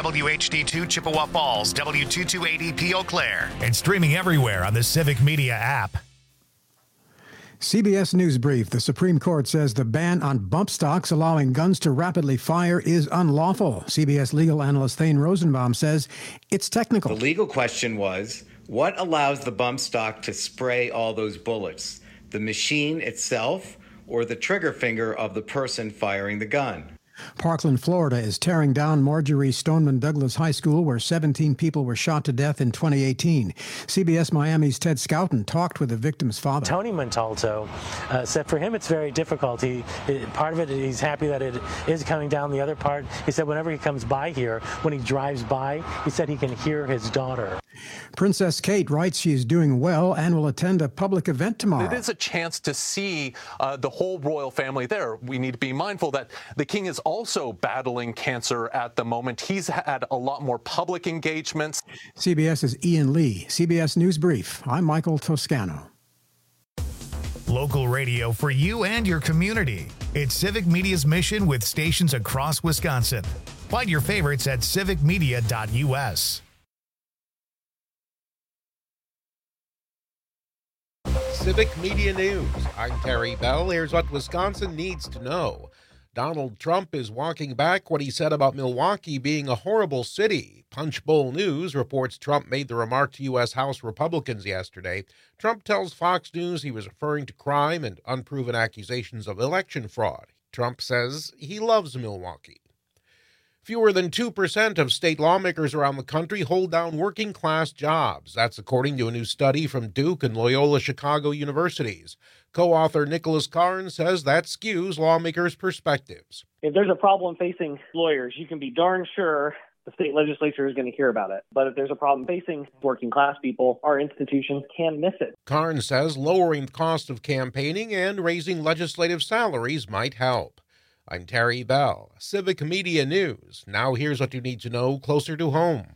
WHD2 Chippewa Falls, W228EP Eau Claire, and streaming everywhere on the Civic Media app. CBS News Brief. The Supreme Court says the ban on bump stocks allowing guns to rapidly fire is unlawful. CBS legal analyst Thane Rosenbaum says it's technical. The legal question was, what allows the bump stock to spray all those bullets? The machine itself or the trigger finger of the person firing the gun? Parkland, Florida is tearing down Marjorie Stoneman Douglas High School, where 17 people were shot to death in 2018. CBS Miami's Ted Scouten talked with the victim's father. Tony Montalto said for him it's very difficult. Part of it, he's happy that it is coming down. The other part, he said whenever he comes by here, when he drives by, he said he can hear his daughter. Princess Kate writes she is doing well and will attend a public event tomorrow. It is a chance to see the whole royal family there. We need to be mindful that the king is also battling cancer at the moment. He's had a lot more public engagements. CBS's Ian Lee. CBS News Brief. I'm Michael Toscano. Local radio for you and your community. It's Civic Media's mission with stations across Wisconsin. Find your favorites at civicmedia.us. Civic Media News. I'm Terry Bell. Here's what Wisconsin needs to know. Donald Trump is walking back what he said about Milwaukee being a horrible city. Punchbowl News reports Trump made the remark to U.S. House Republicans yesterday. Trump tells Fox News he was referring to crime and unproven accusations of election fraud. Trump says he loves Milwaukee. Fewer than 2% of state lawmakers around the country hold down working-class jobs. That's according to a new study from Duke and Loyola Chicago universities. Co-author Nicholas Karn says that skews lawmakers' perspectives. If there's a problem facing lawyers, you can be darn sure the state legislature is going to hear about it. But if there's a problem facing working-class people, our institutions can miss it. Karn says lowering the cost of campaigning and raising legislative salaries might help. I'm Terry Bell, Civic Media News. Now here's what you need to know closer to home.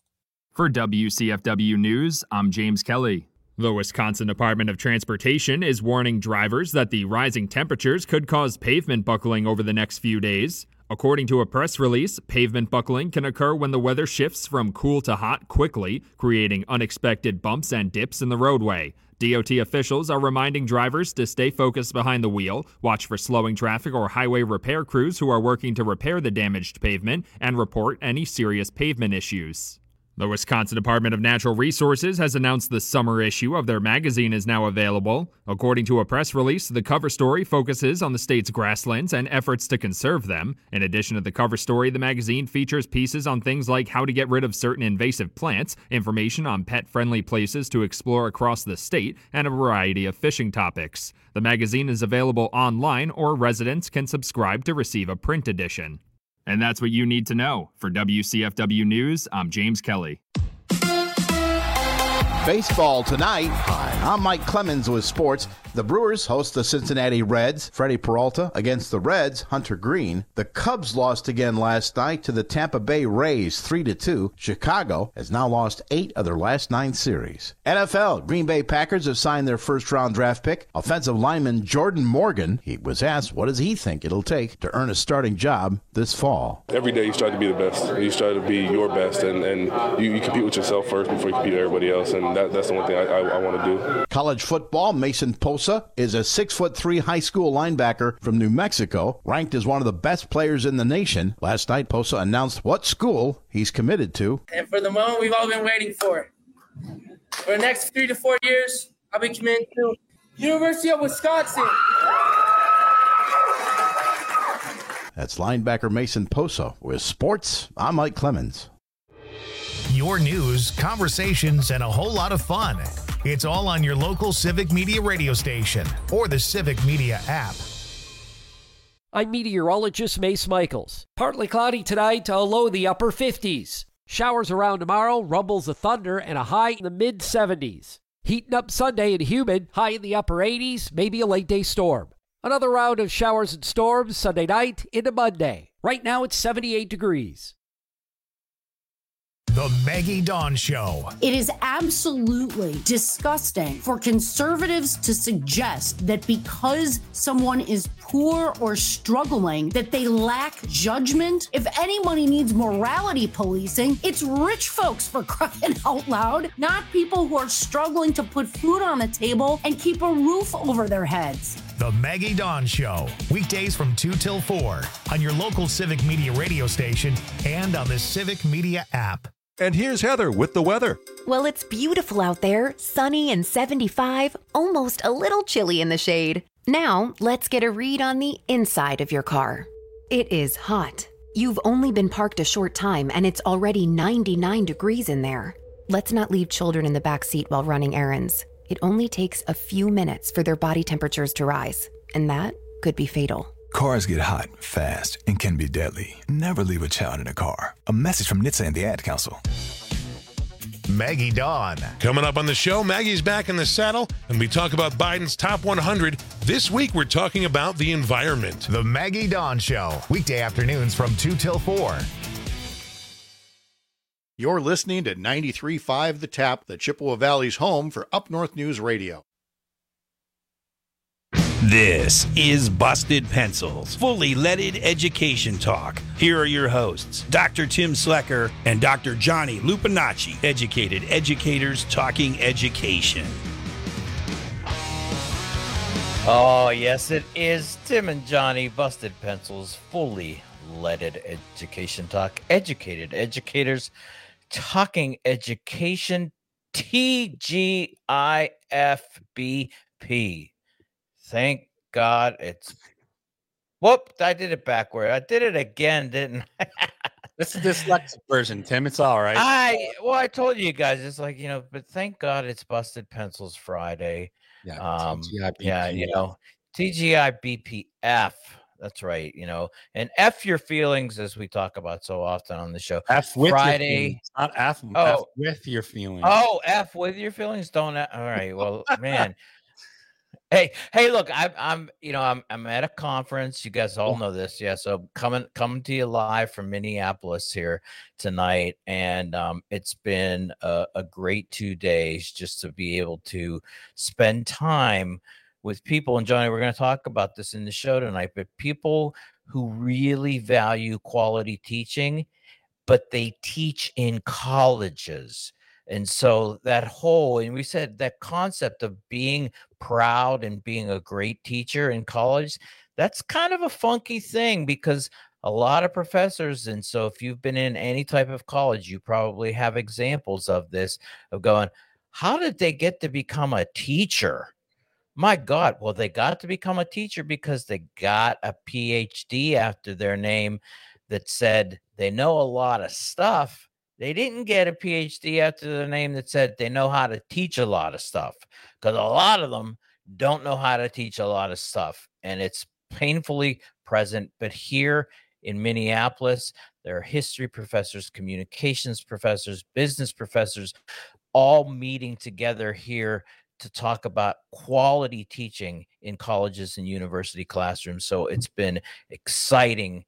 For WCFW News, I'm James Kelly. The Wisconsin Department of Transportation is warning drivers that the rising temperatures could cause pavement buckling over the next few days. According to a press release, pavement buckling can occur when the weather shifts from cool to hot quickly, creating unexpected bumps and dips in the roadway. DOT officials are reminding drivers to stay focused behind the wheel, watch for slowing traffic or highway repair crews who are working to repair the damaged pavement, and report any serious pavement issues. The Wisconsin Department of Natural Resources has announced the summer issue of their magazine is now available. According to a press release, the cover story focuses on the state's grasslands and efforts to conserve them. In addition to the cover story, the magazine features pieces on things like how to get rid of certain invasive plants, information on pet-friendly places to explore across the state, and a variety of fishing topics. The magazine is available online, or residents can subscribe to receive a print edition. And that's what you need to know. For WCFW News, I'm James Kelly. Baseball tonight. Hi, I'm Mike Clemens with sports. The Brewers host the Cincinnati Reds. Freddie Peralta against the Reds, Hunter Green. The Cubs lost again last night to the Tampa Bay Rays 3-2. Chicago has now lost 8 of their last 9 series. NFL, Green Bay Packers have signed their first-round draft pick. Offensive lineman Jordan Morgan, he was asked what does he think it'll take to earn a starting job this fall. Every day you strive to be the best. You strive to be your best, and you compete with yourself first before you compete with everybody else, and that's the one thing I want to do. College football, Mason Posa is a 6'3" high school linebacker from New Mexico, ranked as one of the best players in the nation. Last night, Posa announced what school he's committed to. And for the moment we've all been waiting for. For the next 3 to 4 years, I'll be committed to University of Wisconsin. That's linebacker Mason Posa. With sports, I'm Mike Clemens. Your news, conversations, and a whole lot of fun. It's all on your local Civic Media radio station or the Civic Media app. I'm meteorologist Mace Michaels. Partly cloudy tonight to a low in the upper 50s. Showers around tomorrow, rumbles of thunder, and a high in the mid-70s. Heating up Sunday and humid, high in the upper 80s, maybe a late-day storm. Another round of showers and storms Sunday night into Monday. Right now it's 78 degrees. The Maggie Dawn Show. It is absolutely disgusting for conservatives to suggest that because someone is poor or struggling, that they lack judgment. If anybody needs morality policing, it's rich folks, for crying out loud, not people who are struggling to put food on the table and keep a roof over their heads. The Maggie Dawn Show, weekdays from 2 till 4 on your local Civic Media radio station and on the Civic Media app. And here's Heather with the weather. Well, it's beautiful out there, sunny and 75, almost a little chilly in the shade. Now, let's get a read on the inside of your car. It is hot. You've only been parked a short time and it's already 99 degrees in there. Let's not leave children in the back seat while running errands. It only takes a few minutes for their body temperatures to rise, and that could be fatal. Cars get hot, fast, and can be deadly. Never leave a child in a car. A message from NHTSA and the Ad Council. Maggie Dawn. Coming up on the show, Maggie's back in the saddle, and we talk about Biden's top 100. This week, we're talking about the environment. The Maggie Dawn Show, weekday afternoons from 2 till 4. You're listening to 93.5 The Tap, the Chippewa Valley's home for Up North News Radio. This is Busted Pencils, fully leaded education talk. Here are your hosts, Dr. Tim Slecker and Dr. Johnny Lupinacci, educated educators talking education. Oh, yes, it is Tim and Johnny, Busted Pencils, fully leaded education talk. Educated educators talking education. TGIFBP. Thank God it's... Whoop, I did it backward. I did it again, didn't I? This is the dyslexic version, Tim. It's all right. I told you guys, it's like, but thank God it's Busted Pencils Friday. Yeah, TGIBPF. TGIBPF. That's right, and F your feelings, as we talk about so often on the show. F with Friday, your feelings, not F. F with your feelings. Oh, F with your feelings. Don't. All right. Well, man. Hey, look, I'm at a conference. You guys all know this. Yeah. So coming to you live from Minneapolis here tonight. And it's been a great 2 days just to be able to spend time with people. And Johnny, we're going to talk about this in the show tonight, but people who really value quality teaching, but they teach in colleges. And so and we said that concept of being proud and being a great teacher in college, that's kind of a funky thing because a lot of professors, and so if you've been in any type of college, you probably have examples of this, of going, how did they get to become a teacher? My God, well, they got to become a teacher because they got a PhD after their name that said they know a lot of stuff. They didn't get a PhD after their name that said they know how to teach a lot of stuff, because a lot of them don't know how to teach a lot of stuff, and it's painfully present. But here in Minneapolis, there are history professors, communications professors, business professors, all meeting together here to talk about quality teaching in colleges and university classrooms. So it's been exciting.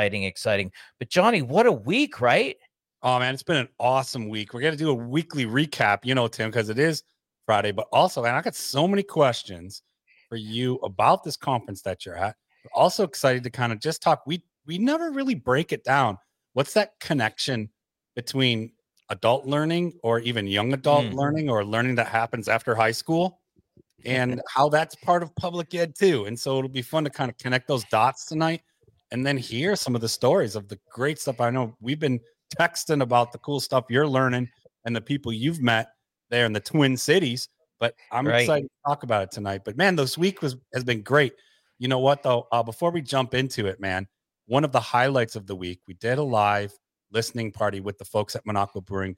But Johnny, what a week, right? Oh, man, it's been an awesome week. We're going to do a weekly recap, Tim, because it is Friday. But also, man, I got so many questions for you about this conference that you're at. We're also excited to kind of just talk. We never really break it down. What's that connection between adult learning or even young adult learning or learning that happens after high school and how that's part of public ed too? And so it'll be fun to kind of connect those dots tonight and then hear some of the stories of the great stuff. I know we've been texting about the cool stuff you're learning and the people you've met there in the Twin Cities, but I'm excited to talk about it tonight. But man, this week has been great. You know what though? Before we jump into it, man, one of the highlights of the week, we did a live listening party with the folks at Minocqua Brewing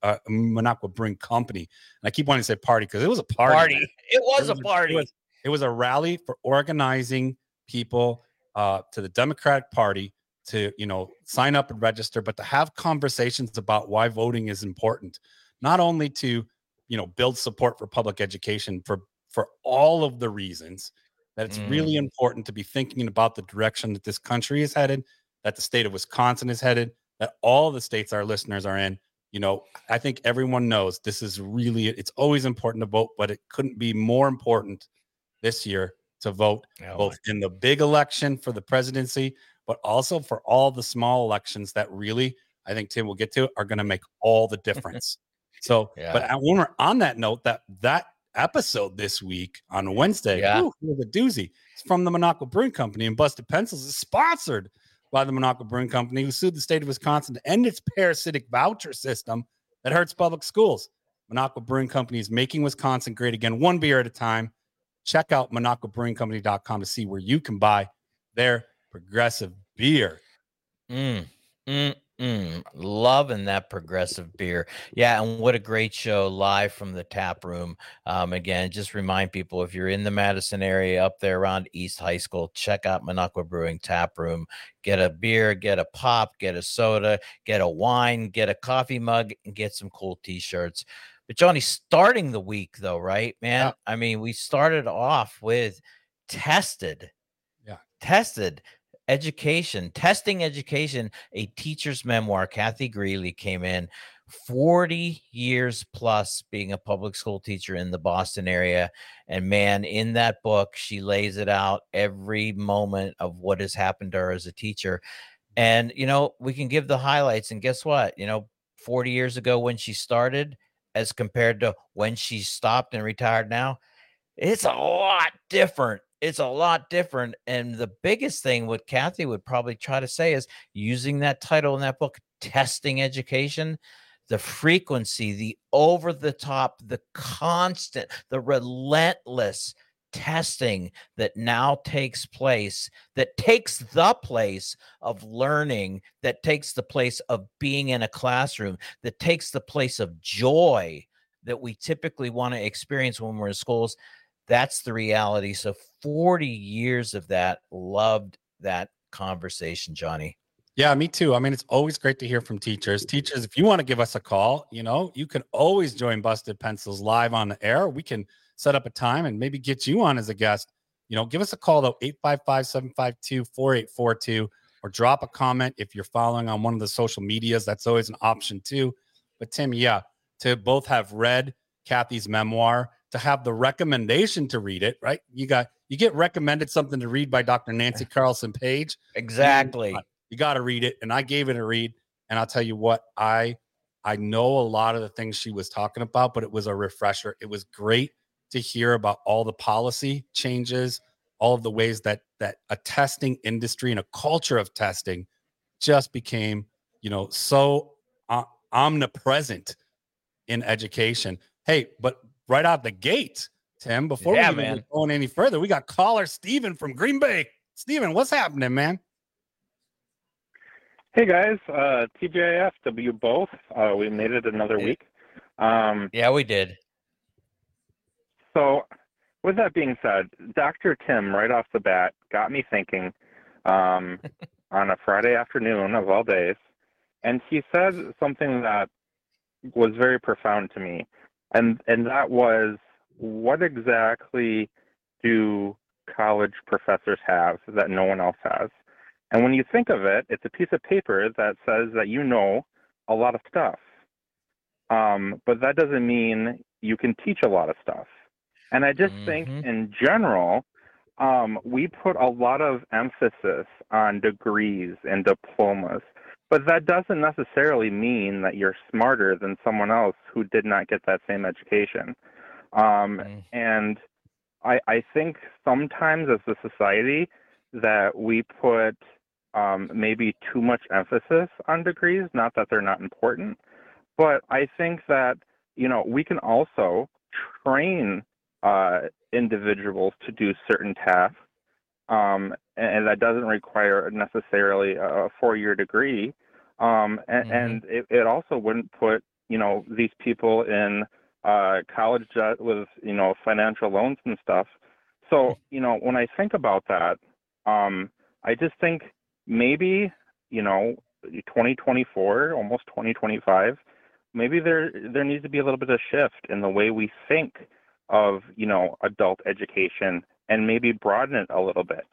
Company. And I keep wanting to say party because it was a party. It was a party. It was a rally for organizing people to the Democratic Party to, sign up and register, but to have conversations about why voting is important, not only to, build support for public education for all of the reasons that it's really important to be thinking about the direction that this country is headed, that the state of Wisconsin is headed, that all the states our listeners are in, I think everyone knows this is really, it's always important to vote, but it couldn't be more important this year to vote both in the big election for the presidency, but also for all the small elections that really, I think Tim will get to, are going to make all the difference. So, but when we're on that note, that episode this week on Wednesday, was a doozy. It's from the Minocqua Brewing Company, and Busted Pencils is sponsored by the Minocqua Brewing Company, who sued the state of Wisconsin to end its parasitic voucher system that hurts public schools. Minocqua Brewing Company is making Wisconsin great again, one beer at a time. Check out MinocquaBrewingCompany.com to see where you can buy their progressive beer. Loving that progressive beer. Yeah, and what a great show live from the tap room. Again, just remind people, if you're in the Madison area up there around East High School, check out Minocqua Brewing Tap Room. Get a beer, get a pop, get a soda, get a wine, get a coffee mug, and get some cool t-shirts. But Johnny, starting the week though, right, man? Yeah. I mean, we started off with testing education, a teacher's memoir. Kathy Greeley came in, 40 years plus being a public school teacher in the Boston area. And man, in that book, she lays it out every moment of what has happened to her as a teacher. And, we can give the highlights. And guess what? 40 years ago when she started, as compared to when she stopped and retired now, it's a lot different. It's a lot different. And the biggest thing what Kathy would probably try to say is, using that title in that book, Testing Education, the frequency, the over the top, the constant, the relentless testing that now takes place, that takes the place of learning, that takes the place of being in a classroom, that takes the place of joy that we typically want to experience when we're in schools. That's the reality. So 40 years of that. Loved that conversation, Johnny. Yeah, me too. I mean, it's always great to hear from teachers. Teachers, if you want to give us a call, you can always join Busted Pencils live on the air. We can set up a time and maybe get you on as a guest. Give us a call though, 855-752-4842, or drop a comment if you're following on one of the social medias. That's always an option too. But Tim, to both have read Kathy's memoir, to have the recommendation to read it, right? You get recommended something to read by Dr. Nancy Carlson Page. Exactly. You got to read it. And I gave it a read. And I'll tell you what, I know a lot of the things she was talking about, but it was a refresher. It was great to hear about all the policy changes, all of the ways that a testing industry and a culture of testing just became, so omnipresent in education. Hey, but right out the gate, Tim, before we even going any further, we got caller Steven from Green Bay. Steven, what's happening, man? Hey guys, TGIF, both. We made it another week. Yeah, we did. So with that being said, Dr. Tim, right off the bat, got me thinking on a Friday afternoon of all days. And he said something that was very profound to me. And that was, what exactly do college professors have that no one else has? And when you think of it, it's a piece of paper that says that you know a lot of stuff. But that doesn't mean you can teach a lot of stuff. And I just think in general, we put a lot of emphasis on degrees and diplomas. But that doesn't necessarily mean that you're smarter than someone else who did not get that same education. And I think sometimes as a society that we put maybe too much emphasis on degrees, not that they're not important, but I think that, we can also train individuals to do certain tasks, and that doesn't require necessarily a 4-year degree. And it also wouldn't put, these people in college debt with, financial loans and stuff. So, when I think about that, I just think maybe, 2024, almost 2025, maybe there needs to be a little bit of shift in the way we think of, adult education, and maybe broaden it a little bit.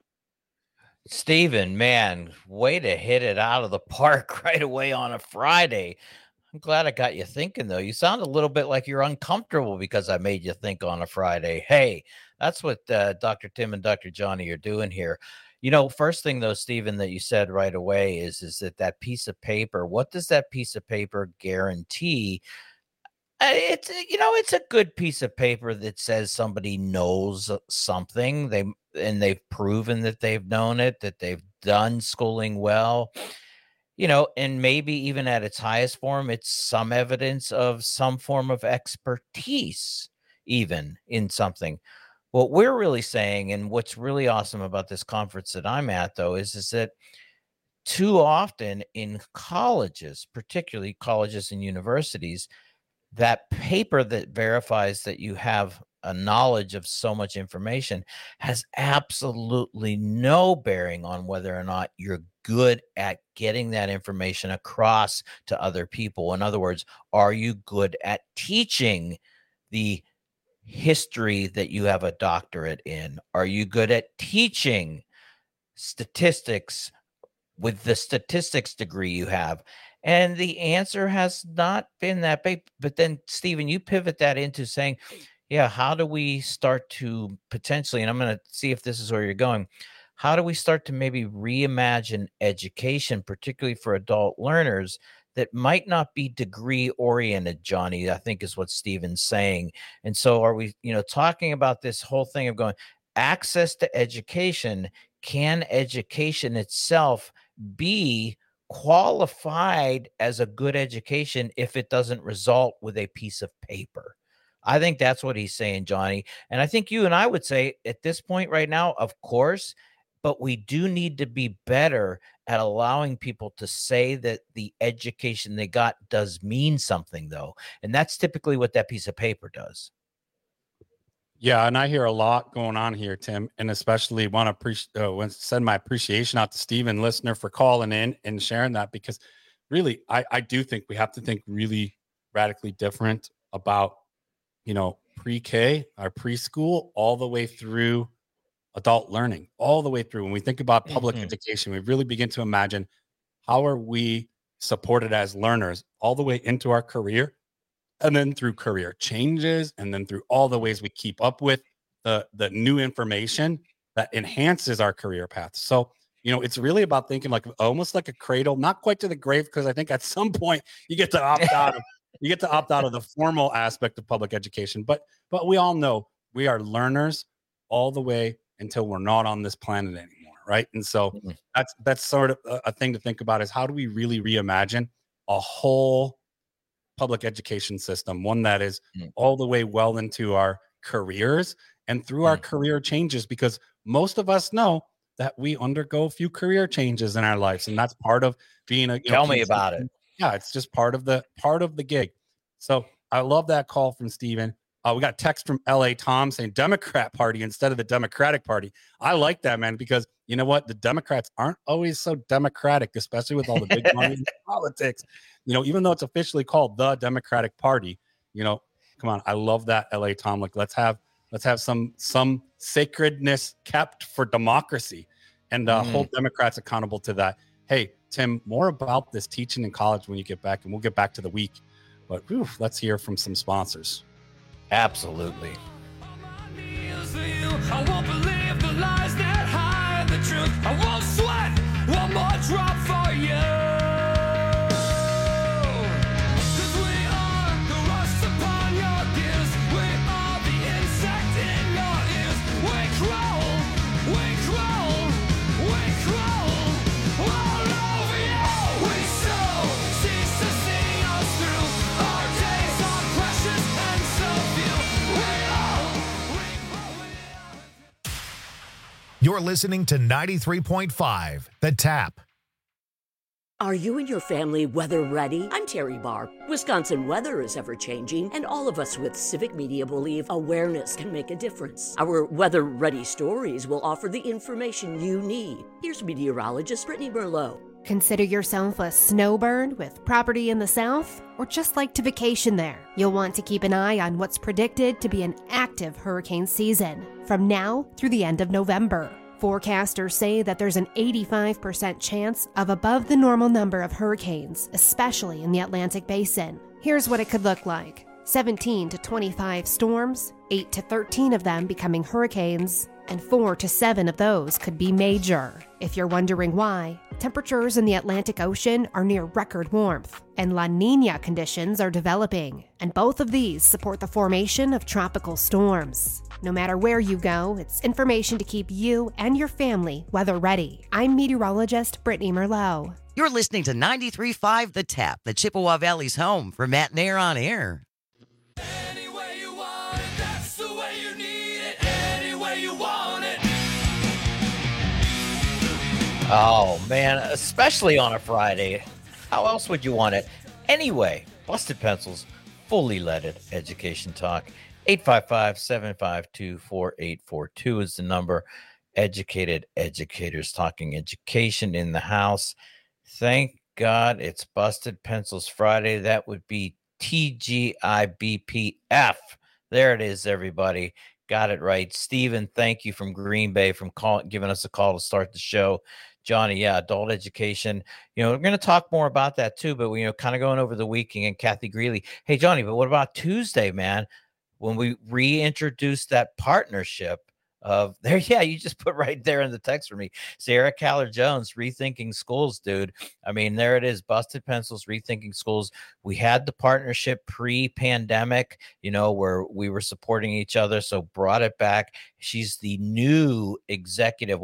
Steven, man, way to hit it out of the park right away on a Friday. I'm glad I got you thinking, though. You sound a little bit like you're uncomfortable because I made you think on a Friday. Hey, that's what Dr. Tim and Dr. Johnny are doing here. First thing, though, Stephen, that you said right away is that piece of paper, what does that piece of paper guarantee? It's a good piece of paper that says somebody knows something. They've proven that they've known it, that they've done schooling well. And maybe even at its highest form, it's some evidence of some form of expertise, even in something. What we're really saying, and what's really awesome about this conference that I'm at, though, is that too often in colleges, particularly colleges and universities, that paper that verifies that you have a knowledge of so much information has absolutely no bearing on whether or not you're good at getting that information across to other people. In other words, are you good at teaching the history that you have a doctorate in? Are you good at teaching statistics with the statistics degree you have? And the answer has not been that big. But then, Stephen, you pivot that into saying, yeah, how do we start to potentially, and I'm going to see if this is where you're going, how do we start to maybe reimagine education, particularly for adult learners, that might not be degree oriented, Johnny, I think is what Stephen's saying. And so are we, talking about this whole thing of going access to education? Can education itself be qualified as a good education if it doesn't result with a piece of paper? I think that's what he's saying, Johnny. And I think you and I would say at this point right now, of course, but we do need to be better at allowing people to say that the education they got does mean something, though. And that's typically what that piece of paper does. Yeah, and I hear a lot going on here, Tim, and especially want to send my appreciation out to Stephen, listener, for calling in and sharing that, because really, I do think we have to think really radically different about, pre-K, our preschool, all the way through adult learning, all the way through. When we think about public education, we really begin to imagine how are we supported as learners all the way into our career, and then through career changes, and then through all the ways we keep up with the new information that enhances our career path. So, it's really about thinking like almost like a cradle, not quite to the grave, because I think at some point you get to opt out of the formal aspect of public education. But we all know we are learners all the way until we're not on this planet anymore, right? And so that's sort of a thing to think about, is how do we really reimagine a whole public education system, one that is all the way well into our careers and through our career changes, because most of us know that we undergo a few career changes in our lives, and that's part of being a tell me about it. Yeah, it's just part of the gig. So I love that call from Stephen. We got text from LA Tom saying Democrat Party instead of the Democratic Party. I like that, man, because you know what? The Democrats aren't always so democratic, especially with all the big money in politics. Even though it's officially called the Democratic Party, come on. I love that, LA Tom. Like, let's have some sacredness kept for democracy, and hold Democrats accountable to that. Hey, Tim, more about this teaching in college when you get back, and we'll get back to the week. But let's hear from some sponsors. Absolutely. I won't believe the lies that hide the truth. I won't sweat one more drop for you. 'Cause we are the rust upon your gears. We are the insect in your ears. We crawl all over you. We so cease to see us through. Our days are precious and so few. You're listening to 93.5, The Tap. Are you and your family weather ready? I'm Terry Barr. Wisconsin weather is ever-changing, and all of us with Civic Media believe awareness can make a difference. Our Weather Ready stories will offer the information you need. Here's meteorologist Brittany Merlot. Consider yourself a snowbird with property in the south, or just like to vacation there. You'll want to keep an eye on what's predicted to be an active hurricane season from now through the end of November. Forecasters say that there's an 85% chance of above the normal number of hurricanes, especially in the Atlantic Basin. Here's what it could look like. 17 to 25 storms, 8 to 13 of them becoming hurricanes, and 4 to 7 of those could be major. If you're wondering why, temperatures in the Atlantic Ocean are near record warmth, and La Niña conditions are developing, and both of these support the formation of tropical storms. No matter where you go, it's information to keep you and your family weather ready. I'm meteorologist Brittany Merlot. You're listening to 93.5 The Tap, the Chippewa Valley's home for Matt Nair on air. Oh, man, especially on a Friday. How else would you want it? Anyway, Busted Pencils, fully leaded education talk. 855-752-4842 is the number. Educated educators talking education in the house. Thank God it's Busted Pencils Friday. That would be TGIBPF. There it is, everybody. Got it right. Steven, thank you from Green Bay from giving us a call to start the show. Johnny, yeah, adult education. We're going to talk more about that too, but we, kind of going over the weekend. And Kathy Greeley, hey, Johnny, but what about Tuesday, man? When we reintroduced that partnership of there, yeah, you just put right there in the text for me, Sarah Caller Jones, Rethinking Schools, dude. I mean, there it is, Busted Pencils, Rethinking Schools. We had the partnership pre-pandemic, where we were supporting each other, so brought it back. She's the new executive,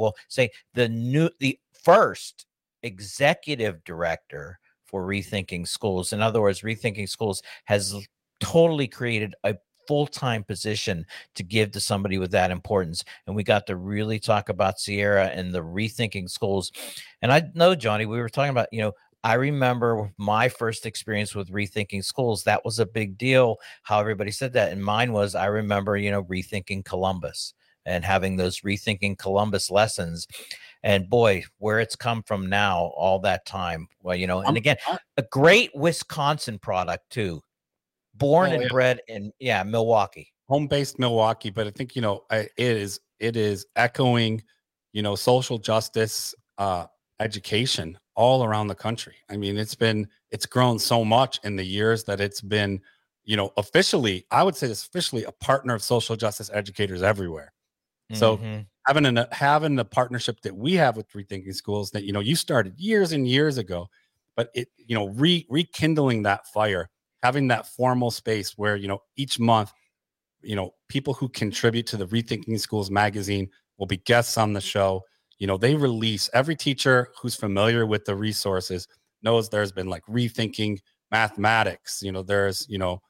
the first executive director for Rethinking Schools. In other words, Rethinking Schools has totally created a full-time position to give to somebody with that importance. And we got to really talk about Sierra and the Rethinking Schools. And I know, Johnny, we were talking about, I remember my first experience with Rethinking Schools. That was a big deal, how everybody said that. And mine was, I remember, Rethinking Columbus and having those Rethinking Columbus lessons. And boy, where it's come from now, all that time. Well, and again, a great Wisconsin product too. Born and bred in Milwaukee, home-based Milwaukee, but I think it is echoing social justice education all around the country. I mean, it's grown so much in the years that it's been officially, I would say it's officially a partner of social justice educators everywhere. So having the partnership that we have with Rethinking Schools that you started years and years ago, but it rekindling that fire. Having that formal space where, each month, people who contribute to the Rethinking Schools magazine will be guests on the show. They release, every teacher who's familiar with the resources knows there's been like Rethinking Mathematics. There's,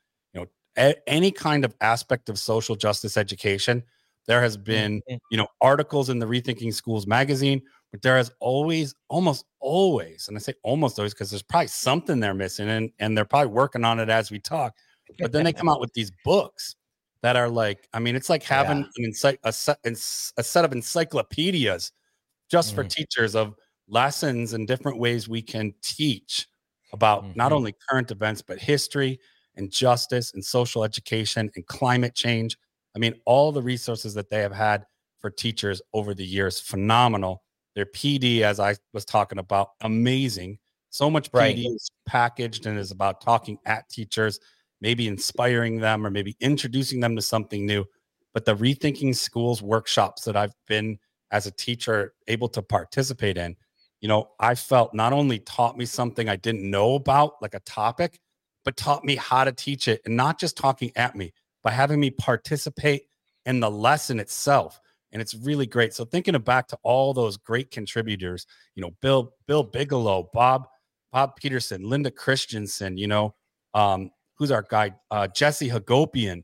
any kind of aspect of social justice education. There has been, articles in the Rethinking Schools magazine, but there has almost always, and I say almost always because there's probably something they're missing, and they're probably working on it as we talk. But then they come out with these books that are like, I mean, it's like having a set of encyclopedias just for teachers of lessons and different ways we can teach about not only current events, but history and justice and social education and climate change. I mean, all the resources that they have had for teachers over the years, phenomenal. Their PD, as I was talking about, amazing. So much PD is packaged and is about talking at teachers, maybe inspiring them or maybe introducing them to something new. But the Rethinking Schools workshops that I've been, as a teacher, able to participate in, I felt not only taught me something I didn't know about, like a topic, but taught me how to teach it, and not just talking at me, by having me participate in the lesson itself. And it's really great. So thinking back to all those great contributors, Bill Bigelow, Bob Peterson, Linda Christensen, who's our guy? Jesse Hagopian.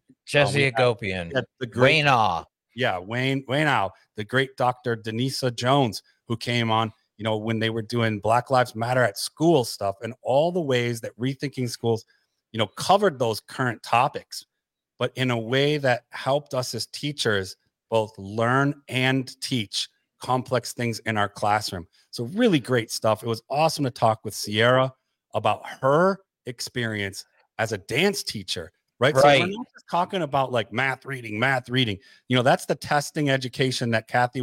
Wayne Awe. Yeah, Wayne Awe, the great Dr. Denisa Jones, who came on, when they were doing Black Lives Matter at School stuff, and all the ways that Rethinking Schools, covered those current topics, but in a way that helped us as teachers both learn and teach complex things in our classroom. So really great stuff. It was awesome to talk with Sierra about her experience as a dance teacher, right? So we're not just talking about like math reading. That's the testing education that Kathy was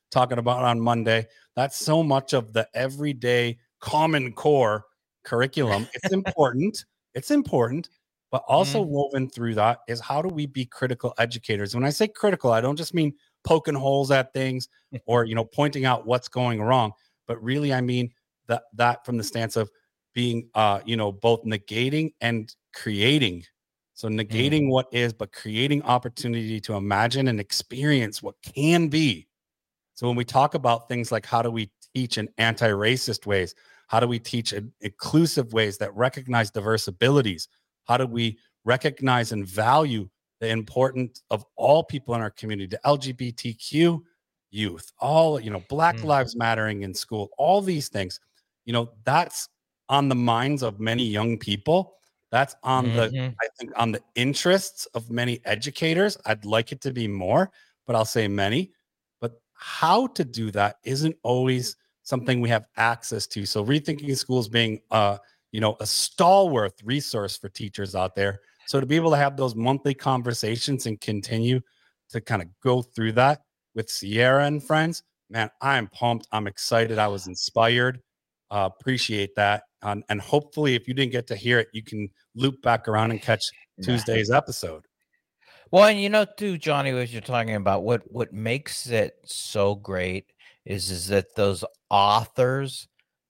talking about on Monday. That's so much of the everyday Common Core curriculum. It's important. It's important, but also woven through that is how do we be critical educators? When I say critical, I don't just mean poking holes at things or, pointing out what's going wrong, but really I mean that from the stance of being, both negating and creating. So negating what is, but creating opportunity to imagine and experience what can be. So when we talk about things like how do we teach in anti-racist ways, how do we teach in inclusive ways that recognize diverse abilities? How do we recognize and value the importance of all people in our community, the LGBTQ youth, all, Black Lives Mattering in school, all these things, that's on the minds of many young people. That's on I think on the interests of many educators. I'd like it to be more, but I'll say many. But how to do that isn't always something we have access to. So Rethinking Schools being a stalwart resource for teachers out there. So to be able to have those monthly conversations and continue to kind of go through that with Sierra and friends, man, I'm pumped. I'm excited. I was inspired. Appreciate that. And hopefully if you didn't get to hear it, you can loop back around and catch Tuesday's episode. Well, and too, Johnny, what you're talking about, what makes it so great is that those authors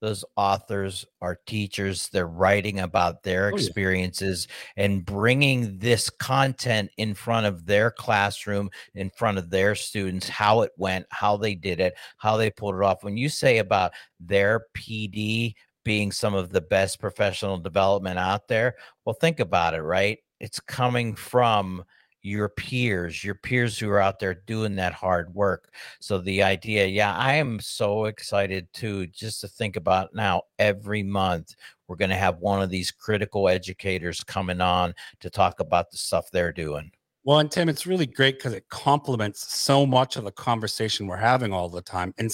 are teachers. They're writing about their experiences and bringing this content in front of their classroom, in front of their students, how it went, how they did it, how they pulled it off. When you say about their PD being some of the best professional development out there, well, think about it, right? It's coming from your peers who are out there doing that hard work. So the idea, I am so excited too, just to think about now every month we're going to have one of these critical educators coming on to talk about the stuff they're doing. Well, and Tim, it's really great because it complements so much of the conversation we're having all the time, and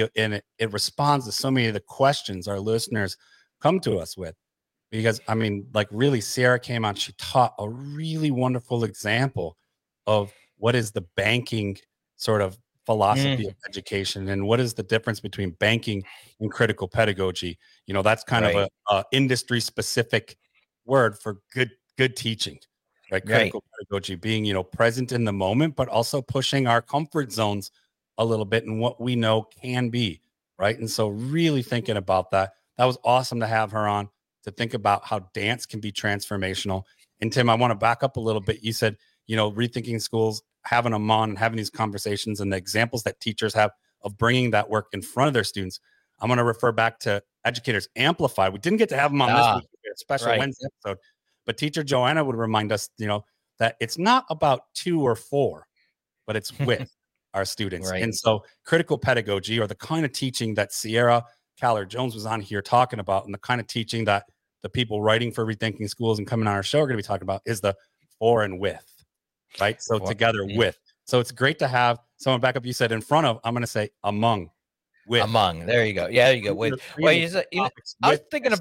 it responds to so many of the questions our listeners come to us with. Because really Sierra came on, she taught a really wonderful example of what is the banking sort of philosophy of education and what is the difference between banking and critical pedagogy. That's kind of a industry specific word for good teaching, right? Critical pedagogy being, present in the moment, but also pushing our comfort zones a little bit and what we know can be, right? And so really thinking about that was awesome to have her on, to think about how dance can be transformational. And Tim, I want to back up a little bit. You said, Rethinking Schools, having them on and having these conversations and the examples that teachers have of bringing that work in front of their students. I'm going to refer back to Educators Amplified. We didn't get to have them on this week, a special Wednesday episode, but teacher Joanna would remind us, that it's not about 2 or 4, but it's with our students. And so critical pedagogy, or the kind of teaching that Sierra Caller-Jones was on here talking about, and the kind of teaching that the people writing for Rethinking Schools and coming on our show are going to be talking about, is the for and with, right? So together with. So it's great to have someone back up. You said in front of, I'm going to say among, with. Among, there you go. Yeah, there you go. With. Well, I was thinking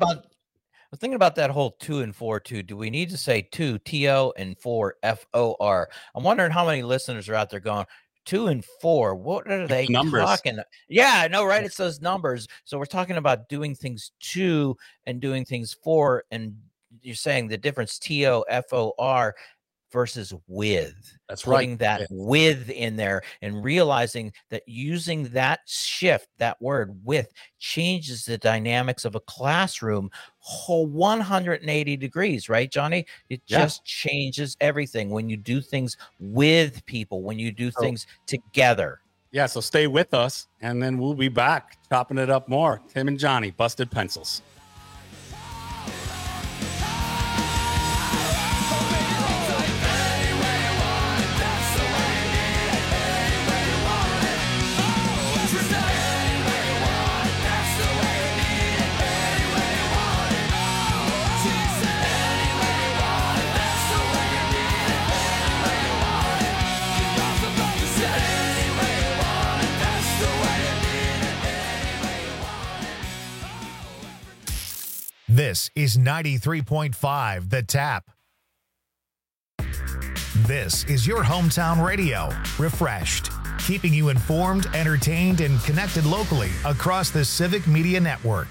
about that whole 2 and 4 too. Do we need to say 2 TO and 4 FOR? I'm wondering how many listeners are out there going, 2 and 4, what are they talking? Yeah, I know, right? It's those numbers. So we're talking about doing things to and doing things for, and you're saying the difference TOFOR versus with. That's putting right. that with in there and realizing that using that shift, that word with, changes the dynamics of a classroom whole 180 degrees, right, Johnny? It just changes everything when you do things with people, when you do things together. Yeah, so stay with us, and then we'll be back chopping it up more. Tim and Johnny, Busted Pencils. This is 93.5 The Tap. This is your hometown radio, refreshed. keeping you informed, entertained, and connected locally across the Civic Media Network.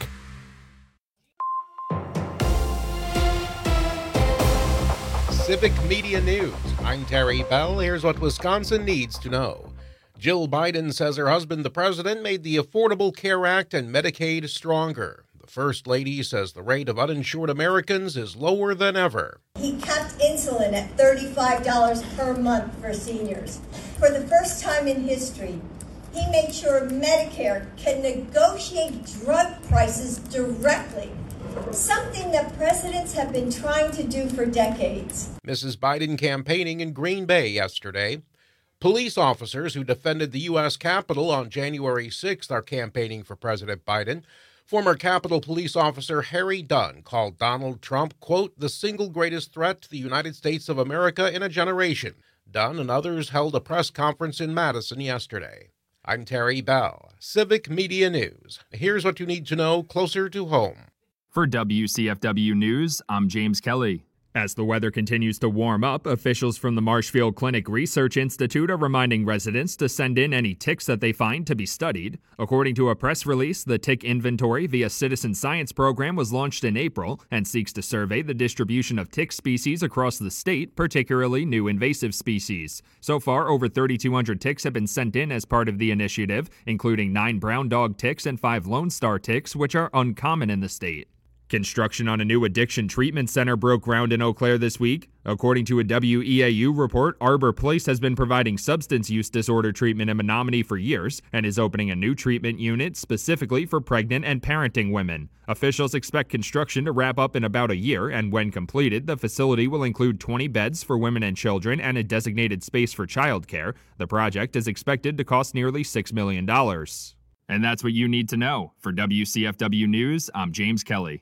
Civic Media News. I'm Terry Bell. Here's what Wisconsin needs to know. Jill Biden says her husband, the president, made the Affordable Care Act and Medicaid stronger. The First Lady says the rate of uninsured Americans is lower than ever. He kept insulin at $35 per month for seniors. For the first time in history, he made sure Medicare can negotiate drug prices directly, something that presidents have been trying to do for decades. Mrs. Biden campaigning in Green Bay yesterday. Police officers who defended the U.S. Capitol on January 6th are campaigning for President Biden. Former Capitol Police Officer Harry Dunn called Donald Trump, quote, the single greatest threat to the United States of America in a generation. Dunn and others held a press conference in Madison yesterday. I'm Terry Bell, Civic Media News. Here's what you need to know closer to home. For WCFW News, I'm James Kelly. As the weather continues to warm up, officials from the Marshfield Clinic Research Institute are reminding residents to send in any ticks that they find to be studied. According to a press release, the tick inventory via Citizen Science program was launched in April and seeks to survey the distribution of tick species across the state, particularly new invasive species. So far, over 3,200 ticks have been sent in as part of the initiative, including 9 brown dog ticks and 5 Lone Star ticks, which are uncommon in the state. Construction on a new addiction treatment center broke ground in Eau Claire this week. According to a WEAU report, Arbor Place has been providing substance use disorder treatment in Menominee for years and is opening a new treatment unit specifically for pregnant and parenting women. Officials expect construction to wrap up in about a year, and when completed, the facility will include 20 beds for women and children and a designated space for childcare. The project is expected to cost nearly $6 million. And that's what you need to know. For WCFW News, I'm James Kelly.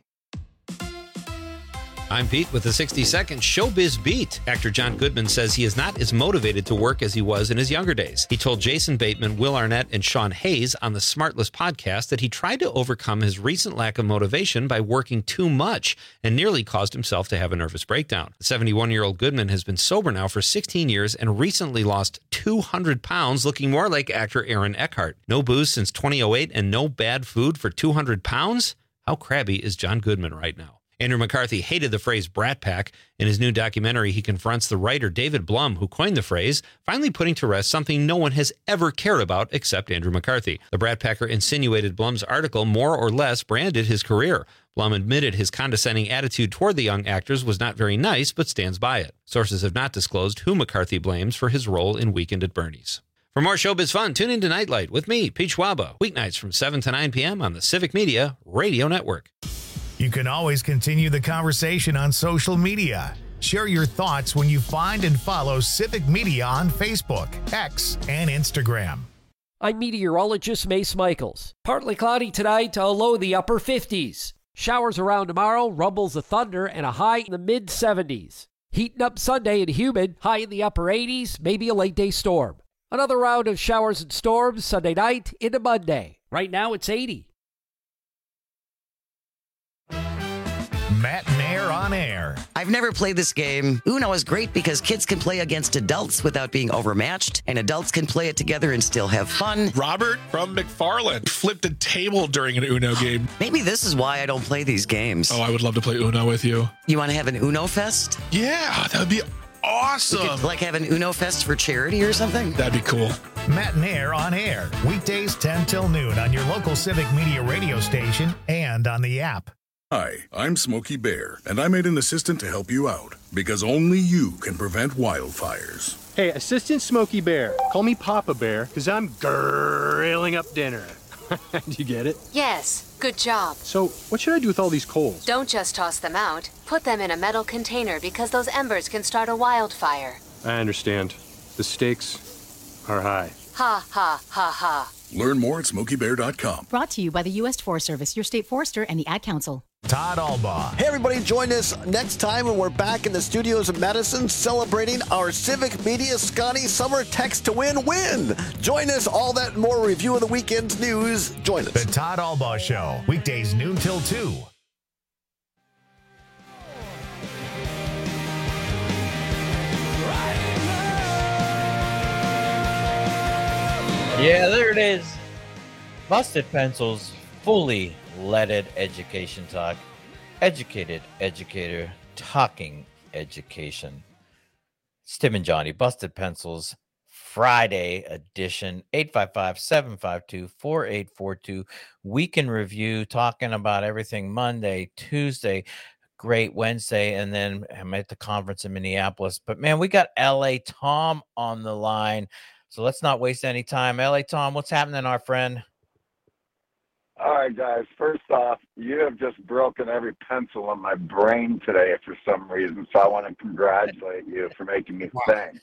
I'm Pete with the 60-second Showbiz Beat. Actor John Goodman says he is not as motivated to work as he was in his younger days. He told Jason Bateman, Will Arnett, and Sean Hayes on the Smartless podcast that he tried to overcome his recent lack of motivation by working too much and nearly caused himself to have a nervous breakdown. The 71-year-old Goodman has been sober now for 16 years and recently lost 200 pounds, looking more like actor Aaron Eckhart. No booze since 2008 and no bad food for 200 pounds? How crabby is John Goodman right now? Andrew McCarthy hated the phrase Brat Pack. In his new documentary, he confronts the writer David Blum, who coined the phrase, finally putting to rest something no one has ever cared about except Andrew McCarthy. The Brat Packer insinuated Blum's article more or less branded his career. Blum admitted his condescending attitude toward the young actors was not very nice, but stands by it. Sources have not disclosed who McCarthy blames for his role in Weekend at Bernie's. For more showbiz fun, tune in to Nightlight with me, Pete Schwaba, weeknights from 7 to 9 p.m. on the Civic Media Radio Network. You can always continue the conversation on social media. Share your thoughts when you find and follow Civic Media on Facebook, X, and Instagram. I'm meteorologist Mace Michaels. Partly cloudy tonight to a low in the upper 50s. Showers around tomorrow, rumbles of thunder, and a high in the mid-70s. Heating up Sunday and humid, high in the upper 80s, maybe a late-day storm. Another round of showers and storms Sunday night into Monday. Right now it's 80. Matt Nair on air. I've never played this game. Uno is great because kids can play against adults without being overmatched, and adults can play it together and still have fun. Robert from McFarland flipped a table during an Uno game. Maybe this is why I don't play these games. Oh, I would love to play Uno with you. You want to have an Uno Fest? Yeah, that would be awesome. We could, like, have an Uno Fest for charity or something? That'd be cool. Matt Nair on air. Weekdays 10 till noon on your local Civic Media radio station and on the app. Hi, I'm Smokey Bear, and I made an assistant to help you out, because only you can prevent wildfires. Hey, Assistant Smokey Bear, call me Papa Bear, because I'm grilling up dinner. Do you get it? Yes, good job. So, what should I do with all these coals? Don't just toss them out. Put them in a metal container because those embers can start a wildfire. I understand. The stakes are high. Ha, ha, ha, ha. Learn more at SmokeyBear.com. Brought to you by the U.S. Forest Service, your state forester, and the Ad Council. Todd Albaugh. Hey, everybody, join us next time when we're back in the studios of Madison celebrating our Civic Media Scotty Summer Text to Win. Join us, all that and more review of the weekend's news. Join us. The Todd Albaugh Show, weekdays noon till 2. Yeah, there it is. Busted Pencils, fully leaded education talk. Educated educator talking education. It's Tim and Johnny, Busted Pencils, Friday edition, 855-752-4842. Week in review, talking about everything Monday, Tuesday, great Wednesday, and then I'm at the conference in Minneapolis. But man, we got LA Tom on the line. So let's not waste any time. LA Tom, what's happening, our friend? All right, guys. First off, you have just broken every pencil in my brain today for some reason, so I want to congratulate you for making me think.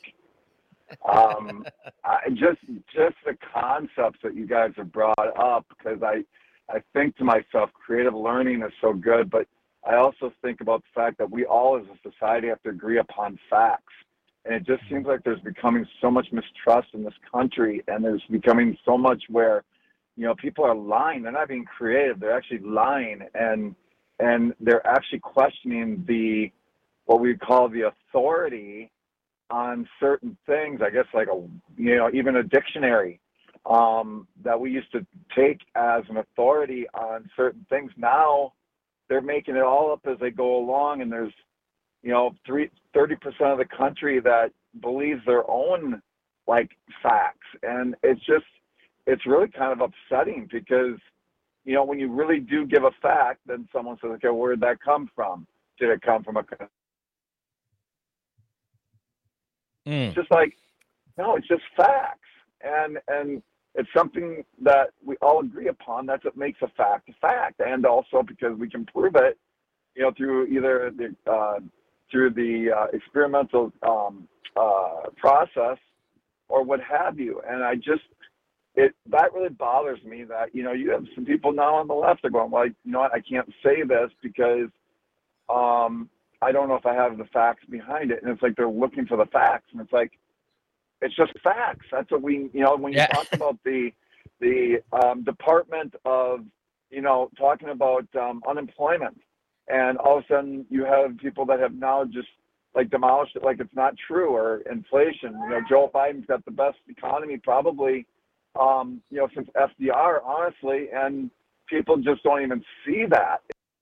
Just the concepts that you guys have brought up, because I think to myself, creative learning is so good, but I also think about the fact that we all as a society have to agree upon facts. And it just seems like there's becoming so much mistrust in this country, and there's becoming so much where, you know, people are lying. They're not being creative. They're actually lying, and they're actually questioning what we call the authority on certain things. I guess like even a dictionary that we used to take as an authority on certain things. Now they're making it all up as they go along, and there's 30% of the country that believes their own facts, and it's really kind of upsetting because, when you really do give a fact, then someone says, okay, where did that come from? Did it come from It's just no, it's just facts. And it's something that we all agree upon. That's what makes a fact a fact. And also because we can prove it, through either through the experimental process or what have you. And that really bothers me that, you have some people now on the left are going, well, I can't say this because I don't know if I have the facts behind it. And it's like they're looking for the facts. And it's like, it's just facts. That's what when you talk about the Department of, talking about unemployment, and all of a sudden you have people that have now just demolished it like it's not true, or inflation. Joe Biden's got the best economy probably since FDR, honestly, and people just don't even see that.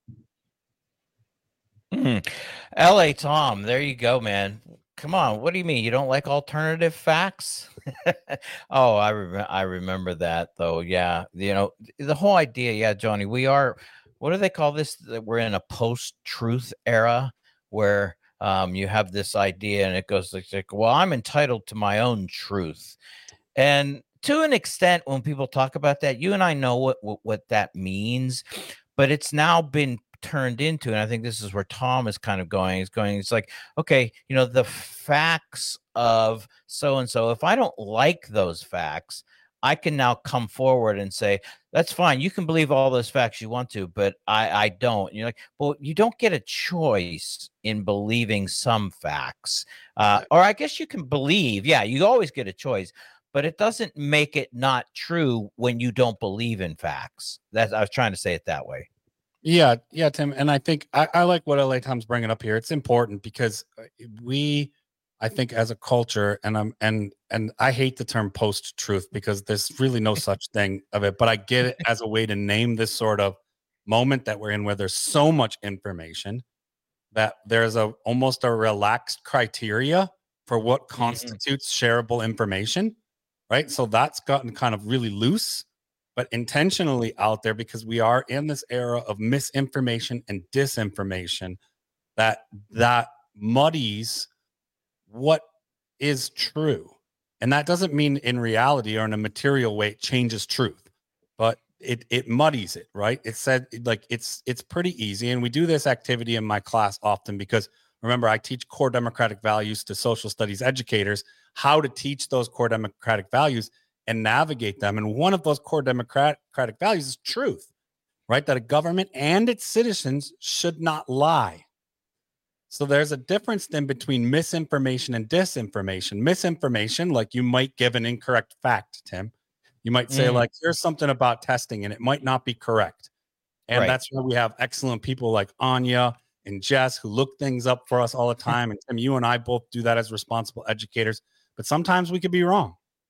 LA Tom, there you go, man. Come on, what do you mean? You don't like alternative facts? Oh, I remember that though. Yeah, the whole idea. Yeah, Johnny, we are. What do they call this? That we're in a post-truth era where you have this idea, and it goes like, well, I'm entitled to my own truth, and to an extent, when people talk about that, you and I know what that means, but it's now been turned into, and I think this is where Tom is kind of going. It's like, okay, the facts of so and so. If I don't like those facts, I can now come forward and say, that's fine. You can believe all those facts you want to, but I don't. And you're like, well, you don't get a choice in believing some facts, or I guess you can believe. Yeah, you always get a choice. But it doesn't make it not true when you don't believe in facts. I was trying to say it that way. Yeah, Tim. And I think I like what LA Tom's bringing up here. It's important because I think as a culture, and I hate the term post-truth because there's really no such thing of it, but I get it as a way to name this sort of moment that we're in where there's so much information that there's almost a relaxed criteria for what constitutes shareable information. Right. So that's gotten kind of really loose, but intentionally out there because we are in this era of misinformation and disinformation that muddies what is true. And that doesn't mean in reality or in a material way it changes truth, but it muddies it. Right. It said it's pretty easy. And we do this activity in my class often because remember, I teach core democratic values to social studies educators, how to teach those core democratic values and navigate them. And one of those core democratic values is truth, right? That a government and its citizens should not lie. So there's a difference then between misinformation and disinformation. Misinformation, like you might give an incorrect fact, Tim. You might say here's something about testing and it might not be correct. And that's why we have excellent people like Anya and Jess who look things up for us all the time. And Tim, you and I both do that as responsible educators, but sometimes we could be wrong.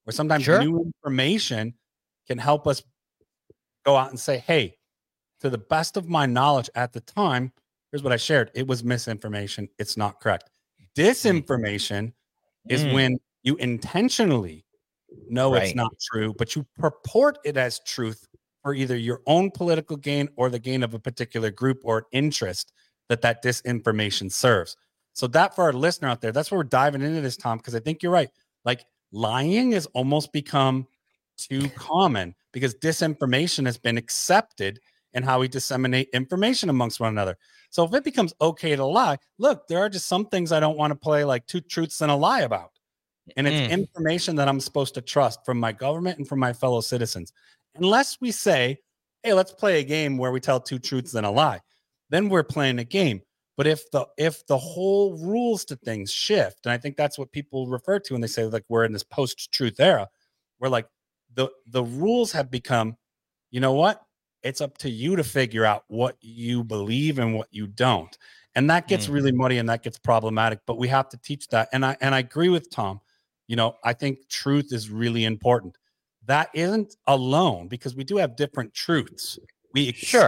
Or sometimes Sure. new information can help us go out and say, hey, to the best of my knowledge at the time, here's what I shared. It was misinformation. It's not correct. Disinformation is when you intentionally know it's Right. not true, but you purport it as truth for either your own political gain or the gain of a particular group or interest that disinformation serves. So that for our listener out there, that's where we're diving into this, Tom, because I think you're right. Like lying has almost become too common because disinformation has been accepted in how we disseminate information amongst one another. So if it becomes okay to lie, look, there are just some things I don't want to play like two truths and a lie about. And it's information that I'm supposed to trust from my government and from my fellow citizens. Unless we say, hey, let's play a game where we tell two truths and a lie, then we're playing a game. But if the whole rules to things shift, and I think that's what people refer to when they say like we're in this post-truth era, where like the rules have become, you know what? It's up to you to figure out what you believe and what you don't. And that gets really muddy and that gets problematic, but we have to teach that. And I agree with Tom. You know, I think truth is really important. That isn't alone because we do have different truths. We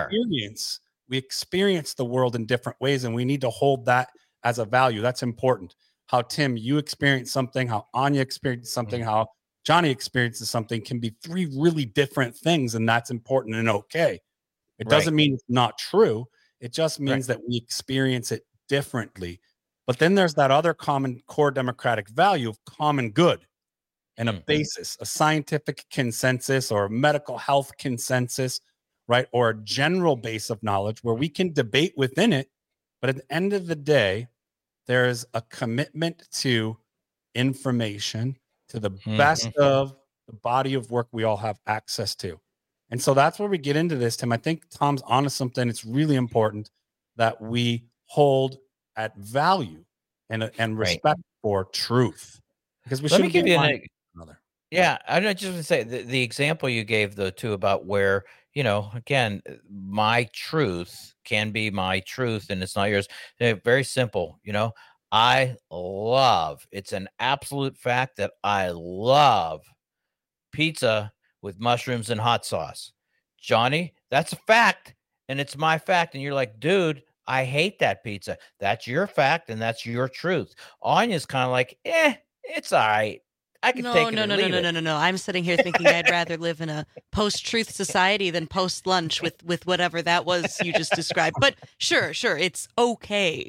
experience the world in different ways, and we need to hold that as a value. That's important. How Tim, you experience something, how Anya experienced something, how Johnny experiences something can be three really different things, and that's important and okay. It doesn't mean it's not true. It just means that we experience it differently. But then there's that other common core democratic value of common good and a basis, a scientific consensus or a medical health consensus, right? Or a general base of knowledge where we can debate within it. But at the end of the day, there's a commitment to information, to the best of the body of work we all have access to. And so that's where we get into this, Tim. I think Tom's onto something. It's really important that we hold at value and respect for truth. Because we Let me give you another. Yeah, I just want to say the example you gave though too about where, you know, again, my truth can be my truth and it's not yours. Very simple, you know. It's an absolute fact that I love pizza with mushrooms and hot sauce. Johnny, that's a fact and it's my fact. And you're like, dude, I hate that pizza. That's your fact and that's your truth. Anya's kind of like, it's all right. I can take it. No. I'm sitting here thinking I'd rather live in a post-truth society than post-lunch with whatever that was you just described. But sure, it's okay.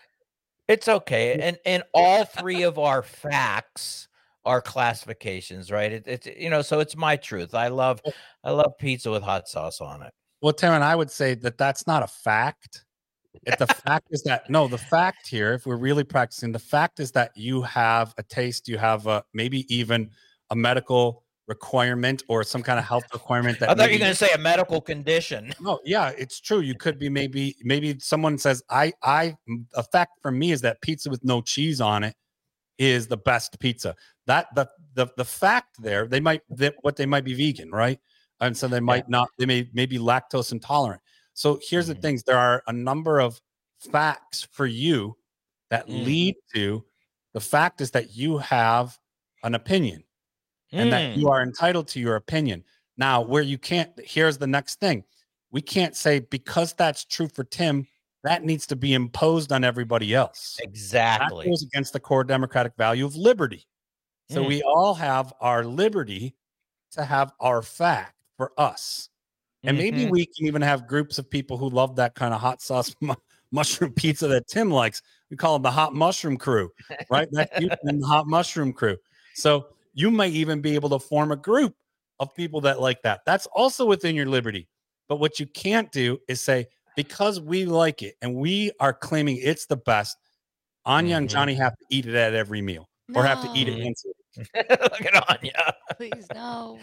It's okay. And all three of our facts are classifications, right? It's you know, so it's my truth. I love pizza with hot sauce on it. Well, Tim, and I would say that that's not a fact. The fact is that the fact here, if we're really practicing, the fact is that you have a taste, you have maybe even a medical requirement or some kind of health requirement. That I thought you were going to say a medical condition. No, yeah, it's true. You could be maybe someone says, a fact for me is that pizza with no cheese on it is the best pizza. That the fact there, they might be vegan, right? And so they might not. They may be lactose intolerant. So here's the things. There are a number of facts for you that lead to the fact is that you have an opinion and that you are entitled to your opinion. Now, where you can't, here's the next thing. We can't say because that's true for Tim, that needs to be imposed on everybody else. Exactly. That goes against the core democratic value of liberty. So we all have our liberty to have our fact for us. And maybe we can even have groups of people who love that kind of hot sauce mushroom pizza that Tim likes. We call them the hot mushroom crew, right? That's you and the hot mushroom crew. So you might even be able to form a group of people that like that. That's also within your liberty. But what you can't do is say, because we like it and we are claiming it's the best, Anya and Johnny have to eat it at every meal or have to eat it once a week. Look at Anya. Please, no.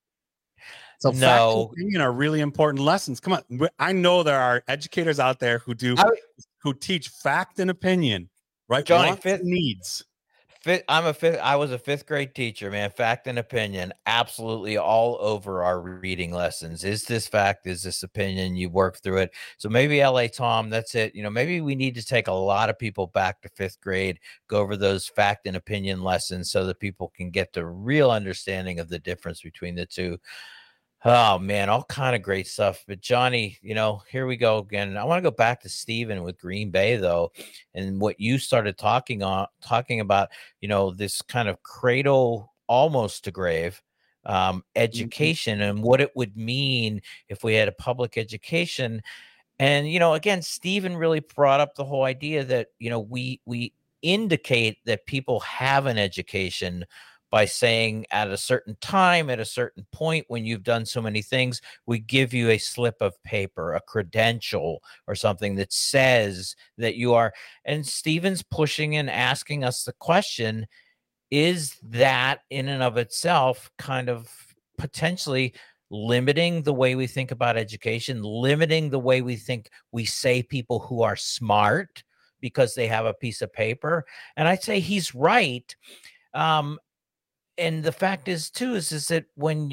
So fact and opinion are really important lessons. Come on. I know there are educators out there who teach fact and opinion, right? Johnny, Wants and needs. I was a fifth grade teacher, man. Fact and opinion, absolutely all over our reading lessons. Is this fact? Is this opinion? You work through it. So maybe LA Tom, that's it. Maybe we need to take a lot of people back to fifth grade, go over those fact and opinion lessons so that people can get the real understanding of the difference between the two. Oh man, all kind of great stuff. But Johnny, here we go again. I want to go back to Steven with Green Bay though, and what you started talking about, this kind of cradle almost to grave education and what it would mean if we had a public education. And again, Steven really brought up the whole idea that we indicate that people have an education by saying at a certain time, at a certain point, when you've done so many things, we give you a slip of paper, a credential or something that says that you are. And Steven's pushing and asking us the question, is that in and of itself kind of potentially limiting the way we think about education, limiting the way we think we say people who are smart because they have a piece of paper? And I'd say he's right. And the fact is too, is that when,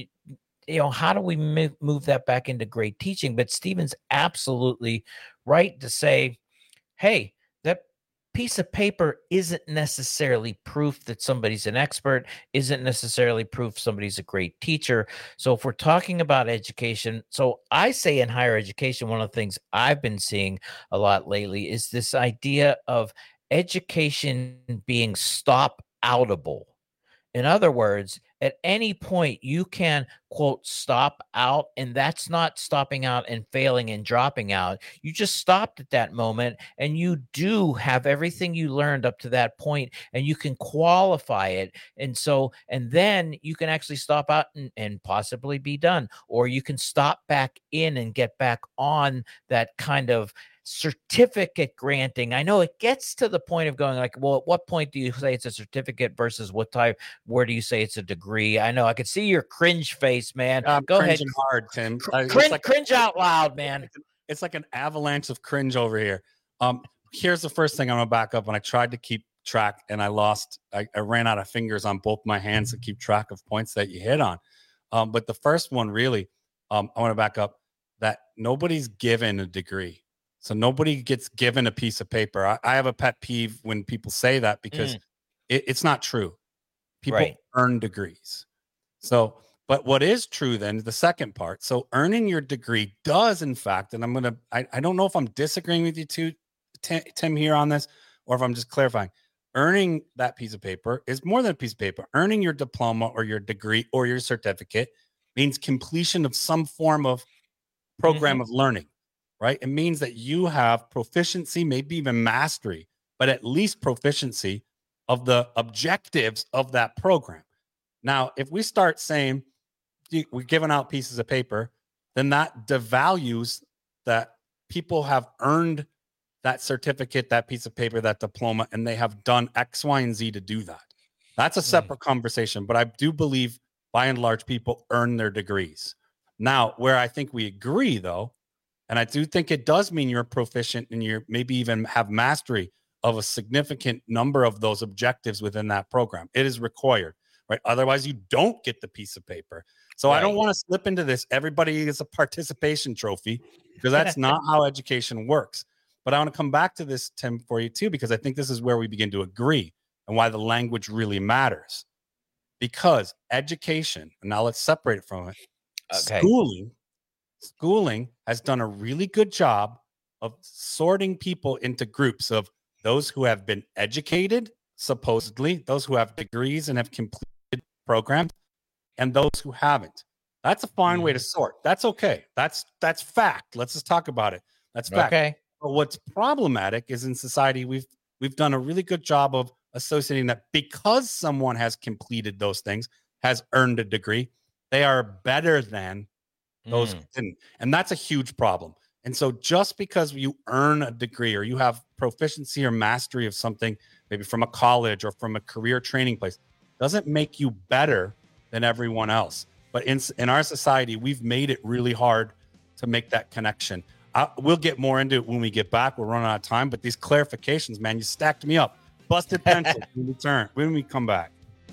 how do we move that back into great teaching? But Steven's absolutely right to say, hey, that piece of paper isn't necessarily proof that somebody's an expert, isn't necessarily proof somebody's a great teacher. So if we're talking about education, so I say in higher education, one of the things I've been seeing a lot lately is this idea of education being stop-outable. In other words, at any point you can, quote, stop out, and that's not stopping out and failing and dropping out. You just stopped at that moment, and you do have everything you learned up to that point, and you can qualify it. And then you can actually stop out and possibly be done, or you can stop back in and get back on that kind of certificate granting. I know it gets to the point of going like, well, at what point do you say it's a certificate versus where do you say it's a degree? I know I could see your cringe face, man. Go ahead. Hard, Tim. Cringe out loud, man. It's like an avalanche of cringe over here. Here's the first thing I'm gonna back up. When I tried to keep track and I ran out of fingers on both my hands to keep track of points that you hit on. But the first one really, I want to back up that nobody's given a degree. So nobody gets given a piece of paper. I have a pet peeve when people say that because it's not true. People earn degrees. So, but what is true then, the second part. So earning your degree does, in fact, and I don't know if I'm disagreeing with you too, Tim, here on this, or if I'm just clarifying. Earning that piece of paper is more than a piece of paper. Earning your diploma or your degree or your certificate means completion of some form of program of learning. Right? It means that you have proficiency, maybe even mastery, but at least proficiency of the objectives of that program. Now, if we start saying we're giving out pieces of paper, then that devalues that people have earned that certificate, that piece of paper, that diploma, and they have done X, Y, and Z to do that. That's a separate conversation, but I do believe by and large people earn their degrees. Now, where I think we agree though, and I do think it does mean you're proficient and you're maybe even have mastery of a significant number of those objectives within that program. It is required, right? Otherwise, you don't get the piece of paper. So I don't want to slip into this. Everybody gets a participation trophy because that's not how education works. But I want to come back to this, Tim, for you too, because I think this is where we begin to agree and why the language really matters. Because education, and now let's separate it from it. Okay. Schooling has done a really good job of sorting people into groups of those who have been educated, supposedly, those who have degrees and have completed programs, and those who haven't. That's a fine way to sort. That's okay. That's fact. Let's just talk about it. That's fact. Okay. But what's problematic is in society, we've done a really good job of associating that because someone has completed those things, has earned a degree, they are better than those who didn't. And that's a huge problem. And so just because you earn a degree or you have proficiency or mastery of something, maybe from a college or from a career training place, doesn't make you better than everyone else. But in our society, we've made it really hard to make that connection. We'll get more into it when we get back. We're running out of time, but these clarifications, man, you stacked me up. Busted Pencils when we come back.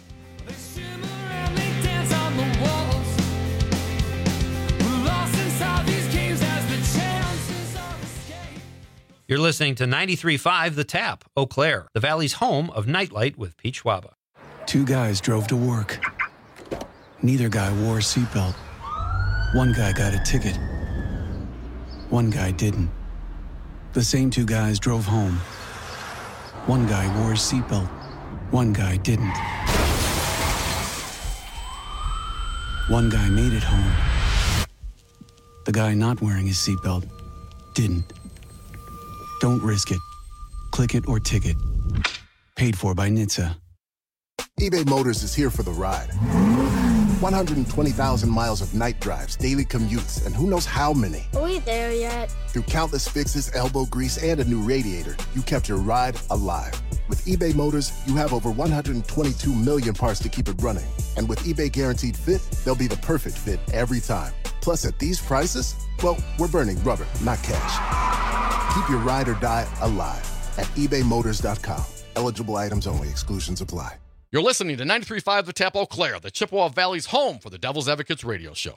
You're listening to 93.5 The Tap, Eau Claire, the Valley's home of Nightlight with Pete Schwaba. Two guys drove to work. Neither guy wore a seatbelt. One guy got a ticket. One guy didn't. The same two guys drove home. One guy wore a seatbelt. One guy didn't. One guy made it home. The guy not wearing his seatbelt didn't. Don't risk it. Click it or ticket. Paid for by NHTSA. eBay Motors is here for the ride. 120,000 miles of night drives, daily commutes, and who knows how many. Are we there yet? Through countless fixes, elbow grease, and a new radiator, you kept your ride alive. With eBay Motors, you have over 122 million parts to keep it running. And with eBay Guaranteed Fit, they'll be the perfect fit every time. Plus, at these prices, well, we're burning rubber, not cash. Keep your ride or die alive at ebaymotors.com. Eligible items only. Exclusions apply. You're listening to 93.5 The Tap, Eau Claire, the Chippewa Valley's home for the Devil's Advocates radio show.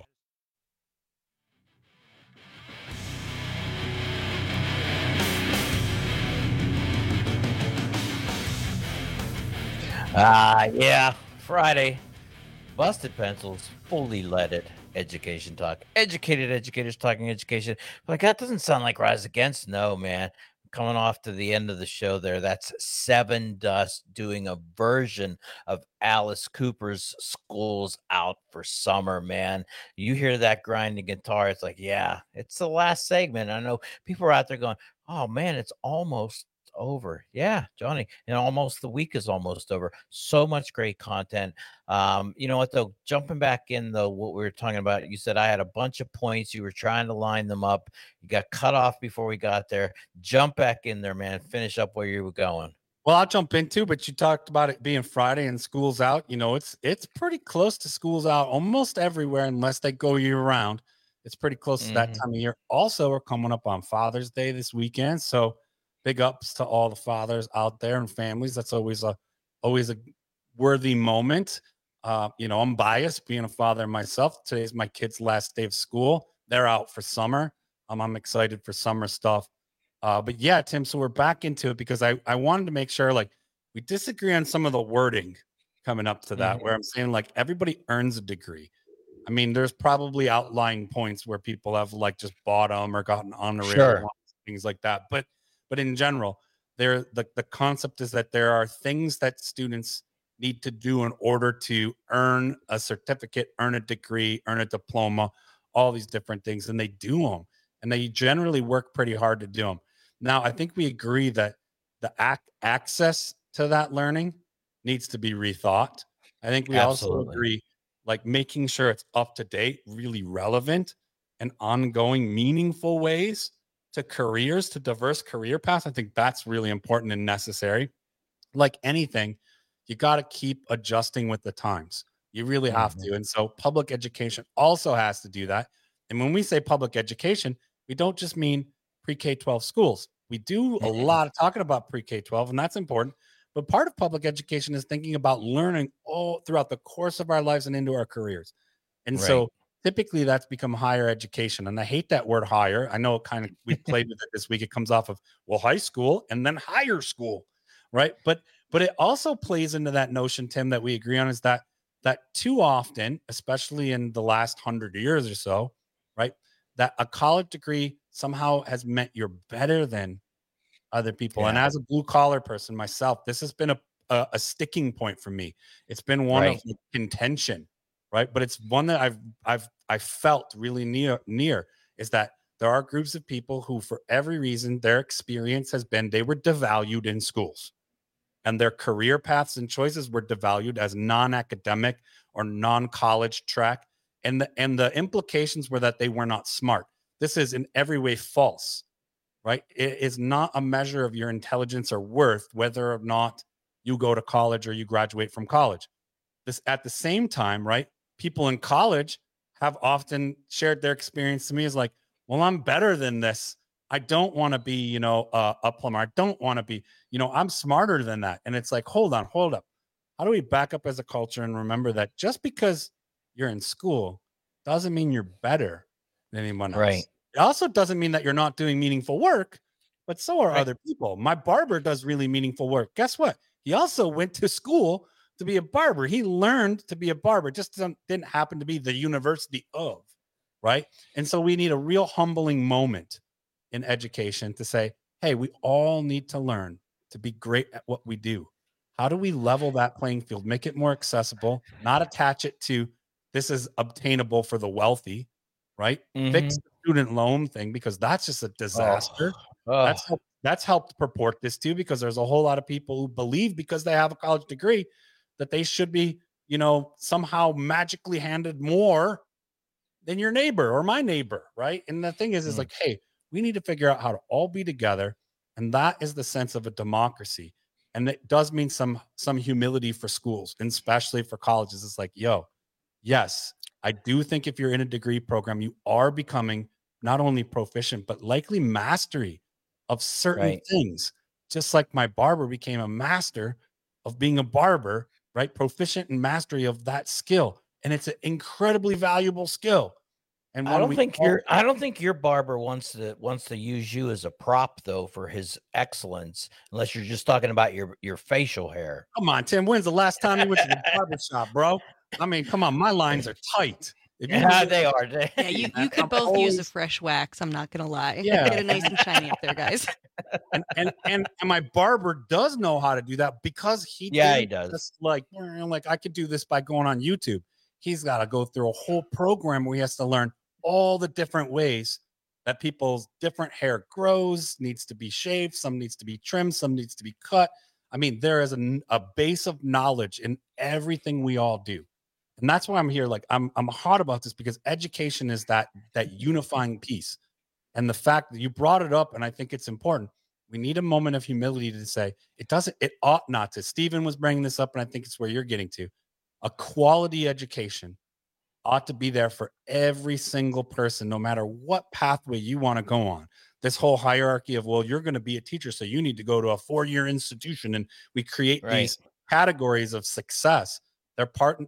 Yeah, Friday. Busted Pencils, fully leaded education talk. Educated educators talking education. Like, that doesn't sound like Rise Against. No, man. Coming off to the end of the show there, that's Seven Dust doing a version of Alice Cooper's School's Out for Summer, man. You hear that grinding guitar, it's like, yeah, it's the last segment. I know people are out there going, oh, man, it's almost over. Yeah, Johnny, and almost the week is almost over. So much great content. You know what, though, jumping back in though, what we were talking about, you said I had a bunch of points, you were trying to line them up, you got cut off before we got there. Jump back in there, man. Finish up where you were going. Well, I'll jump into, but you talked about it being Friday and school's out. You know, it's pretty close to school's out almost everywhere unless they go year round. It's pretty close to that time of year. Also, we're coming up on Father's Day this weekend, so big ups to all the fathers out there and families. That's always a worthy moment. You know, I'm biased being a father myself. Today's my kid's last day of school. They're out for summer. I'm excited for summer stuff. But yeah, Tim, so we're back into it because I wanted to make sure, like, we disagree on some of the wording coming up to that, where I'm saying, like, everybody earns a degree. I mean, there's probably outlying points where people have, like, just bought them or gotten honorary things like that. But in general, the concept is that there are things that students need to do in order to earn a certificate, earn a degree, earn a diploma, all these different things, and they do them. And they generally work pretty hard to do them. Now, I think we agree that the access to that learning needs to be rethought. I think we also agree, like, making sure it's up to date, really relevant, and ongoing, meaningful ways to careers, to diverse career paths. I think that's really important and necessary. Like anything, you got to keep adjusting with the times. You really have to. And so public education also has to do that. And when we say public education, we don't just mean pre-K-12 schools. We do a lot of talking about pre-K-12, and that's important. But part of public education is thinking about learning all throughout the course of our lives and into our careers. And so typically that's become higher education. And I hate that word higher. I know it kind of, we played with it this week. It comes off of, well, high school and then higher school, right? But it also plays into that notion, Tim, that we agree on, is that too often, especially in the last 100 years or so, right, that a college degree somehow has meant you're better than other people. And as a blue collar person myself, this has been a sticking point for me. It's been one of contention, right? But it's one that I've felt really near is that there are groups of people who, for every reason, their experience has been they were devalued in schools, and their career paths and choices were devalued as non-academic or non-college track. And the implications were that they were not smart. This is in every way false, right? It is not a measure of your intelligence or worth, whether or not you go to college or you graduate from college. This, at the same time, right? People in college have often shared their experience to me as like, well, I'm better than this I don't want to be, a plumber. I don't want to be, I'm smarter than that. And it's like, hold up. How do we back up as a culture and remember that just because you're in school doesn't mean you're better than anyone else. Right. It also doesn't mean that you're not doing meaningful work, but so are other people. My barber does really meaningful work. Guess what? He also went to school to be a barber. He learned to be a barber. Just didn't happen to be the university of, right? And so we need a real humbling moment in education to say, hey, we all need to learn to be great at what we do. How do we level that playing field, make it more accessible, not attach it to this is obtainable for the wealthy, right? Fix the student loan thing, because that's just a disaster. That's helped purport this too, because there's a whole lot of people who believe because they have a college degree that they should be, somehow magically handed more than your neighbor or my neighbor, right? And the thing is like, hey, we need to figure out how to all be together. And that is the sense of a democracy. And it does mean some humility for schools, and especially for colleges. It's like, yes, I do think if you're in a degree program, you are becoming not only proficient, but likely mastery of certain things. Just like my barber became a master of being a barber, right? Proficient in mastery of that skill. And it's an incredibly valuable skill. And I don't think your barber wants to use you as a prop though for his excellence, unless you're just talking about your facial hair. Come on, Tim. When's the last time you went to the barber shop, bro? I mean, come on, my lines are tight. Yeah, they are. Yeah, you could both use a fresh wax. I'm not gonna lie. Yeah. Get it nice and shiny up there, guys. and my barber does know how to do that, because he does. Just like I could do this by going on YouTube. He's got to go through a whole program where he has to learn all the different ways that people's different hair grows, needs to be shaved, some needs to be trimmed, some needs to be cut. I mean, there is a base of knowledge in everything we all do. And that's why I'm here. Like I'm hot about this, because education is that unifying piece. And the fact that you brought it up, and I think it's important, we need a moment of humility to say it ought not to. Stephen was bringing this up, and I think it's where you're getting to. A quality education ought to be there for every single person, no matter what pathway you want to go on. This whole hierarchy of, well, you're going to be a teacher, so you need to go to a 4-year institution. And we create these categories of success. They're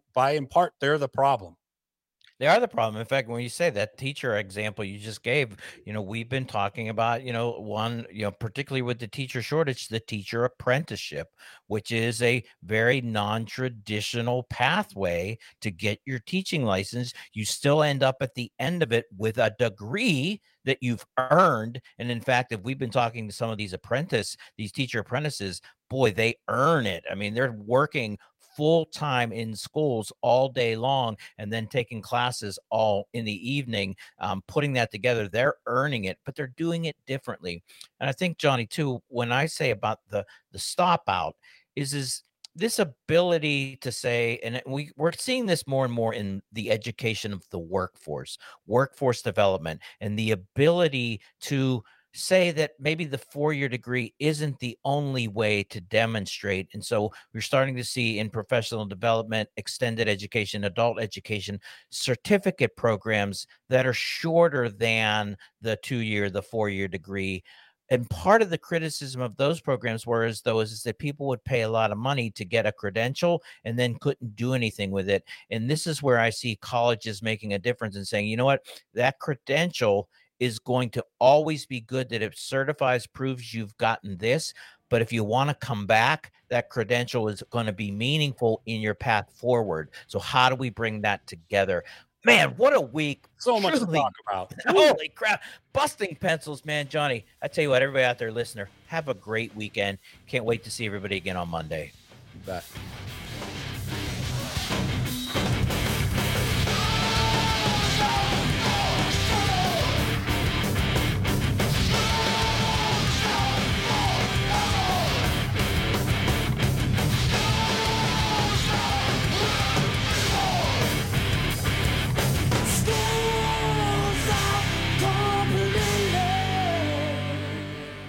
they're the problem. They are the problem. In fact, when you say that teacher example you just gave, we've been talking about, particularly with the teacher shortage, the teacher apprenticeship, which is a very non-traditional pathway to get your teaching license. You still end up at the end of it with a degree that you've earned. And in fact, if we've been talking to some of these teacher apprentices, boy, they earn it. I mean, they're working full-time in schools all day long and then taking classes all in the evening, putting that together. They're earning it, but they're doing it differently. And I think, Johnny, too, when I say about the stop out is this ability to say, and we're seeing this more and more in the education of the workforce development, and the ability to say that maybe the 4-year degree isn't the only way to demonstrate. And so we're starting to see in professional development, extended education, adult education, certificate programs that are shorter than the 2-year, the 4-year degree. And part of the criticism of those programs is that people would pay a lot of money to get a credential and then couldn't do anything with it. And this is where I see colleges making a difference and saying, you know what, that credential is going to always be good, that it certifies, proves you've gotten this. But if you want to come back, that credential is going to be meaningful in your path forward. So how do we bring that together? Man, what a week. So much to talk about. Holy crap. Busting pencils, man. Johnny, I tell you what, everybody out there, listener, have a great weekend. Can't wait to see everybody again on Monday. You bet.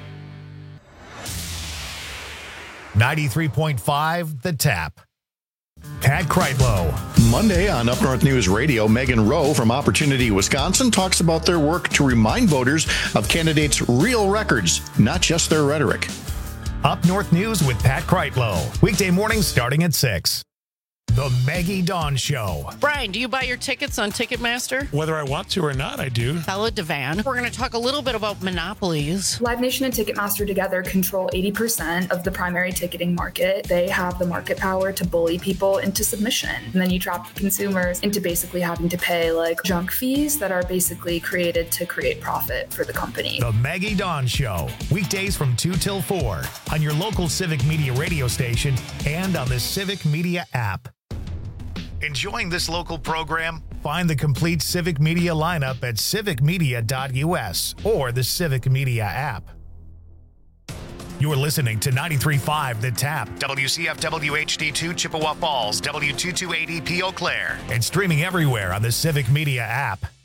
.5 The Tap. Pat Kreitlow. Monday on Up North News Radio, Megan Rowe from Opportunity Wisconsin talks about their work to remind voters of candidates' real records, not just their rhetoric. Up North News with Pat Kreitlow. Weekday mornings starting at 6. The Maggie Dawn Show. Brian, do you buy your tickets on Ticketmaster? Whether I want to or not, I do. Bella Devan. We're going to talk a little bit about monopolies. Live Nation and Ticketmaster together control 80% of the primary ticketing market. They have the market power to bully people into submission. And then you trap the consumers into basically having to pay like junk fees that are basically created to create profit for the company. The Maggie Dawn Show. Weekdays from 2 till 4 on your local Civic Media radio station and on the Civic Media app. Enjoying this local program? Find the complete Civic Media lineup at civicmedia.us or the Civic Media app. You're listening to 93.5 The Tap, WCFW HD2 Chippewa Falls, W228EP Eau Claire, and streaming everywhere on the Civic Media app.